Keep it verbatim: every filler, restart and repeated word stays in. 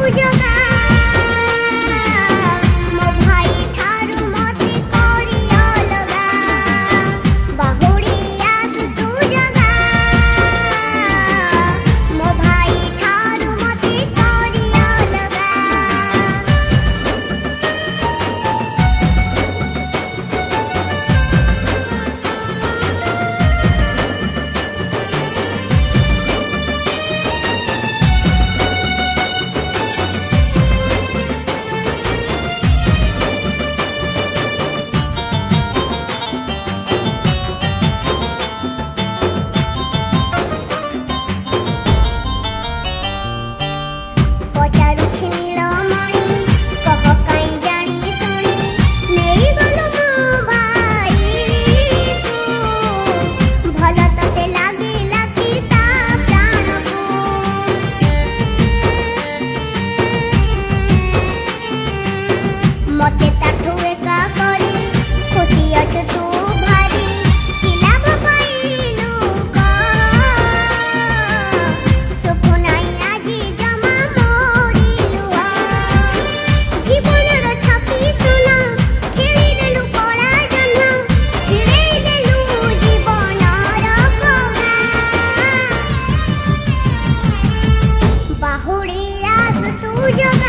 जगा मो भाई ठारू मते करी अलगा बाहुड़ी आस तू जगा मो भाई ठारू मते करी अलगा मते ताठू एका करी खुशी अछ तू भारी कि लाभ पाइलु का सुख नाही आजी जमा मोरिलु जीवन रो छपी सुना खेली देलु कड़ा जन्म छिड़े देलु जीवन रो पगा बाहुड़ी आस तू जगा